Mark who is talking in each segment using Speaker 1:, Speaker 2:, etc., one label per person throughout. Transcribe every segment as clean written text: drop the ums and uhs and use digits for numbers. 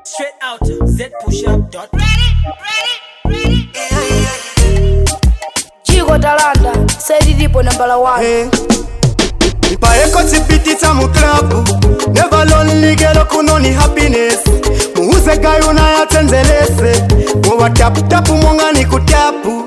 Speaker 1: Straight out zpushup.com.
Speaker 2: Chico Talanda, Sedi Dipo number 1.
Speaker 3: Ipaeko chipitita mu club. Never lonely girl kuno ni happiness. Muhuze gayo na yatenzelese. Mwa tapu tapu mwanga ni kutapu.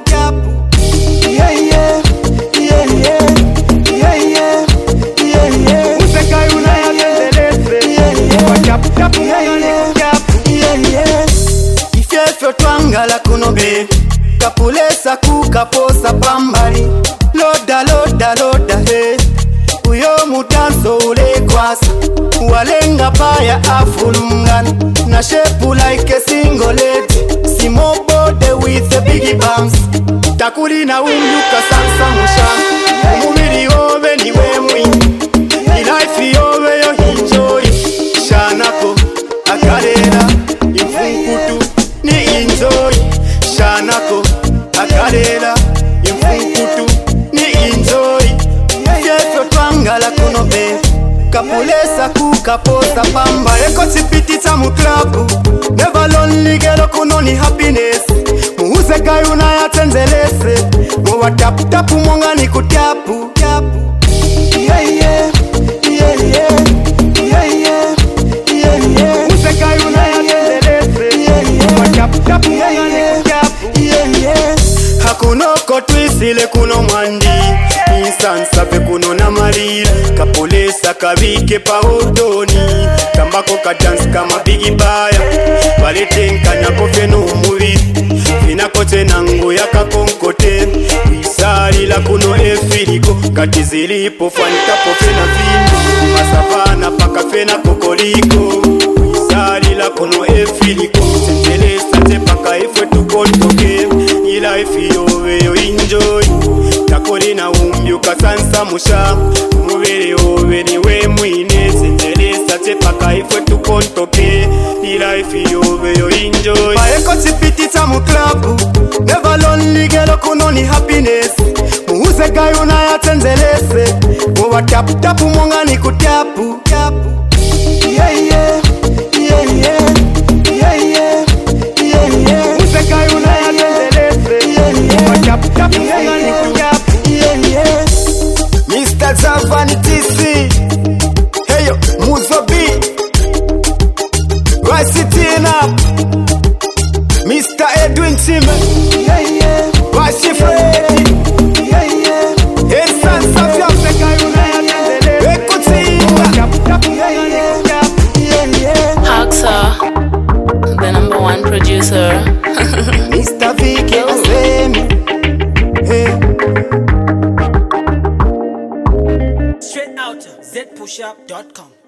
Speaker 3: Yeah yeah, yeah yeah, yeah yeah, yeah yeah. Muhuze gayo na yatenzelese. Mwa tapu tapu mwanga ni kutapu. Yeah yeah. Ifyefyo twangala kuno be. Kapulesa kukaposa pambali. Loda loda loda hey. Uyo mutanso ule kwasa Walenga paya afulungana Na shepu like a single lady Small body with a biggie bumps Takuli na umluka sansa musha Umubili ove niwe mwini Life ove yo enjoy Shanako akarera Imfunkutu ni enjoy Shanako akarera Imfunkutu ni enjoy Twangala kuno be Kapulesa kukaposa pamba Eko chipitita mu club Never lonely girl kuno ni happiness Muhuze gayo na yatenzelese Mwa tapu tapu mwanga ni kutapu. Yeah yeah, yeah yeah, yeah yeah, yeah yeah. Muhuze gayo na yatenzelese Mwa tapu tapu mwanga ni kutapu. Yeah yeah. Hakuno kotwisile kuno mwandi Insansa pe kuno na marira Kapolesa kabike pa odoni Kambako ka dance kama bigi baya Valitenka nyako feno umuviri Fina kote nango ya kakonkote Wisari la kuno efiriko Kati zilipo fanitapo fena vini Masavana paka fena kokoliko Wisari la kuno efiriko Sentelesa te paka efwe tukotoke Ila efi yowe yo enjoy Takoli na umbyuka sansa musha Mubere owe niwe mwine Sentelesa te paka ifwe tukontoke Life yowe yo enjoy Paeko chipitita mu club Never lonely girl kuno ni happiness Muhuze gayo na yatenzelese Mwa tapu tapu mwanga ni kutapu. Yeah yeah, yeah yeah, yeah yeah, yeah yeah. Muhuze gayo na yatenzelese Mwa tapu tapu mwanga ni kutapu. Mr. Zavani TC Heyo, Muzobi Rasitina Mr. Edwin Chime Washi Freddy Esan Safia Mekayuna Ekutina
Speaker 4: Haxa, the number 1 producer.
Speaker 3: Mr. Vicky Asemi
Speaker 1: Straight out zpushup.com.